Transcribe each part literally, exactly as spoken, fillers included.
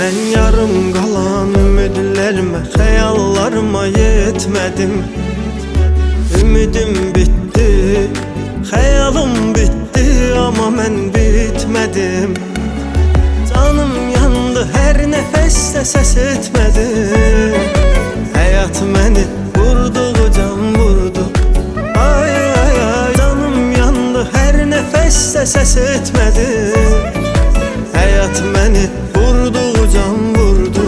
Ben yarım qalan ümidlərimə, xəyallarıma yetmədim. Ümidim bitdi, xəyalım bitdi, amma mən bitmədim. Canım yandı, hər nəfəsdə səs etmədim. Həyat məni vurduğu can vurdu. Ay ay ay, canım yandı, hər nəfəsdə səs etmədim. Həyat məni vurduğu can vurdu.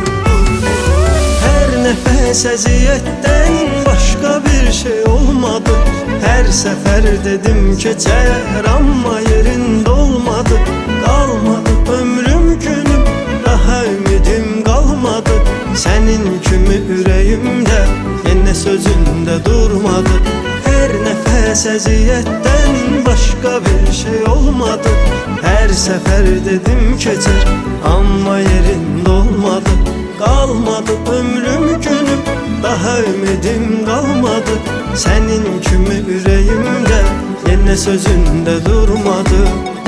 Hər nəfəs əziyyətdən başqa bir şey olmadı. Hər səfər dedim keçər, amma yerində olmadı. Qalmadı ömrüm günüm, daha ümidim qalmadı. Sənin kimi ürəyimdə, yenə sözündə durmadı. Hər nəfəs əziyyətdən başqa bir şey olmadı. Hər səfər dedim keçər, amma yerində olmadı. Qalmadı ömrüm günüm, daha ümidim qalmadı. Sənin kimi ürəyimdə, yenə sözündə durmadı.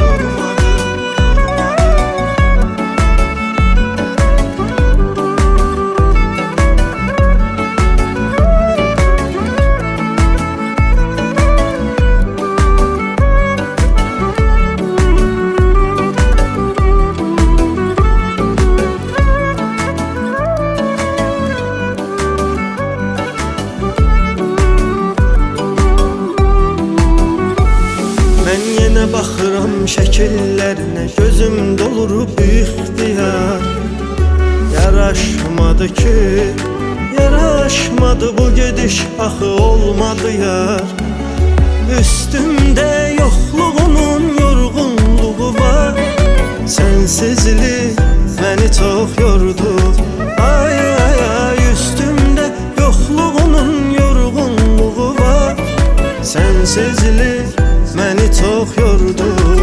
Baxıram şəkillərinə, gözüm dolur ixtiyar. Yaraşmadı ki, yaraşmadı bu gediş, axı olmadı yar. Üstümdə yoxluğunun yorğunluğu var. Sənsizlik məni çox yordu. Ay ay ay, üstümdə yoxluğunun yorğunluğu var. Sənsizlik məni çox yordu.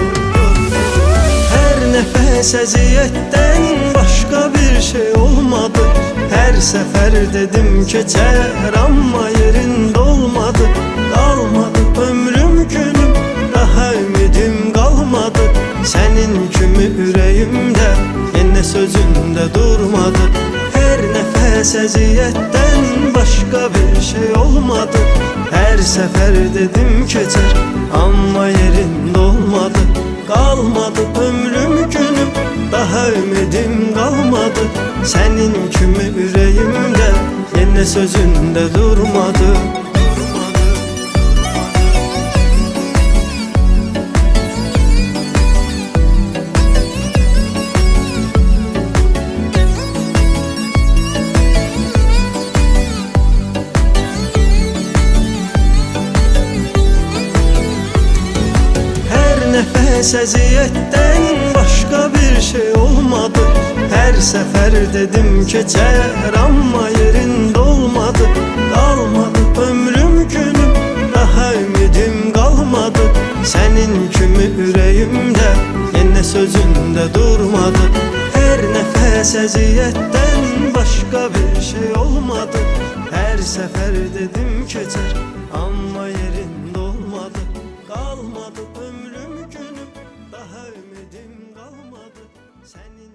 Hər nəfəs əziyyətdən başqa bir şey olmadı. Hər səfər dedim keçər, amma yerində olmadı. Qalmadı ömrüm günüm, daha ümidim qalmadı. Sənin kimi ürəyimdə, yenə sözündə durmadı. Hər nəfəs əziyyətdən başqa bir şey olmadı. Hər səfər dedim keçər, amma yerində olmadı. Qalmadı ömrüm günüm, daha ümidim qalmadı. Sənin kimi ürəyimdə, yenə sözündə durmadı. Nəfəs əziyyətdən başqa bir şey olmadı. Hər səfər dedim keçər, amma yerində olmadı. Qalmadı ömrüm günüm, daha ümidim qalmadı. Sənin kimi ürəyimdə, yenə sözündə durmadı. Hər nəfəs əziyyətdən başqa bir şey olmadı. Hər səfər dedim keçər, amma yerində olmadı. Qalmadı ömrüm günüm, daha ümidim qalmadı. Səni